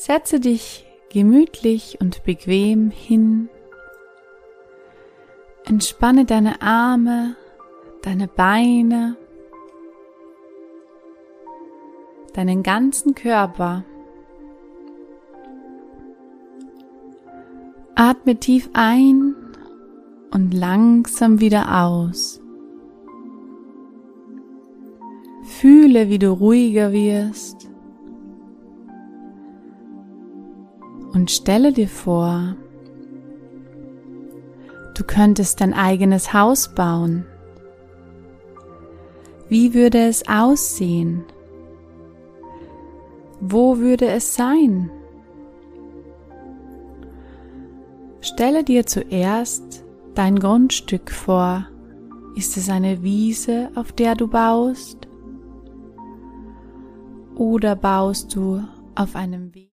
Setze dich gemütlich und bequem hin. Entspanne deine Arme, deine Beine, deinen ganzen Körper. Atme tief ein und langsam wieder aus. Fühle, wie du ruhiger wirst und stelle dir vor, du könntest dein eigenes Haus bauen. Wie würde es aussehen? Wo würde es sein? Stelle dir zuerst dein Grundstück vor. Ist es eine Wiese, auf der du baust? Oder baust du auf einem Weg?